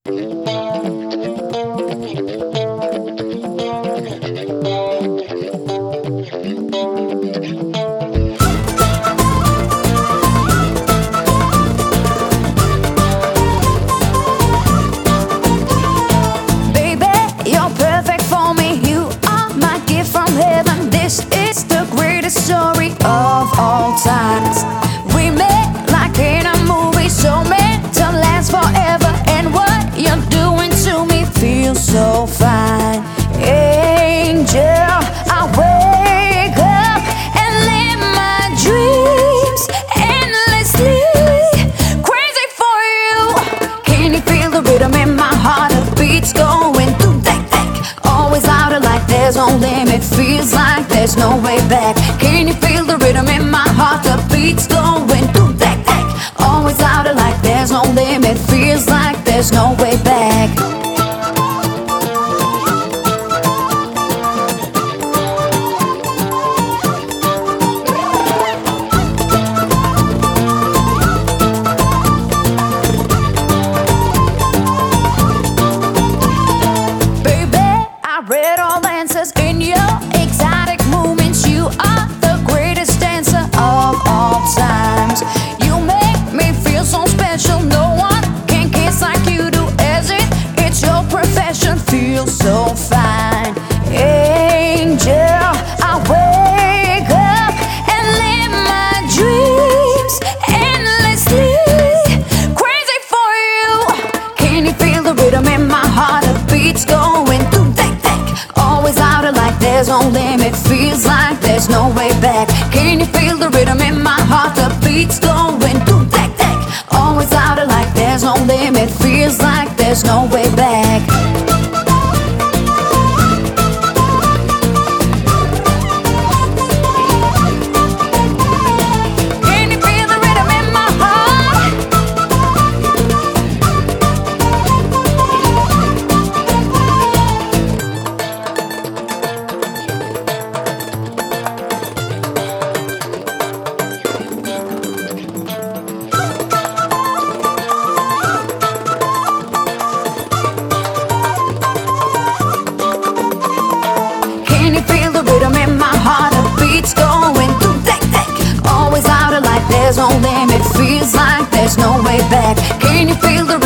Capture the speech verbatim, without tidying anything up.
Baby, you're perfect for me. You are my gift from heaven. This is the greatest story of all times. We met like in a movie, so meant to last forever. And what you're doing to me feels so fine. Angel, I wake up and live my dreams endlessly. Crazy for you. Can you feel the rhythm in my heart? The beats going through that thing. Always louder like there's no limit. Feels like there's no way back. Can you feel the rhythm in my heart? The beats going through that thing. Always louder like there's no limit. Feels like there's no way back. Read all answers in your exotic movements. You are the greatest dancer of all times. You make me feel so special. No one can kiss like you do. As it, it's your profession. Feels so fine. Angel, I wake up and live my dreams endlessly. Crazy for you. Can you feel the rhythm in my heart? The beats going through that. Always louder like there's no limit. Feels like there's no way back. Can you feel the rhythm in my heart? The beats going through that thing. Always louder like there's no limit. Feels like there's no way back. There's no limit, feels like there's no way back. Can you feel the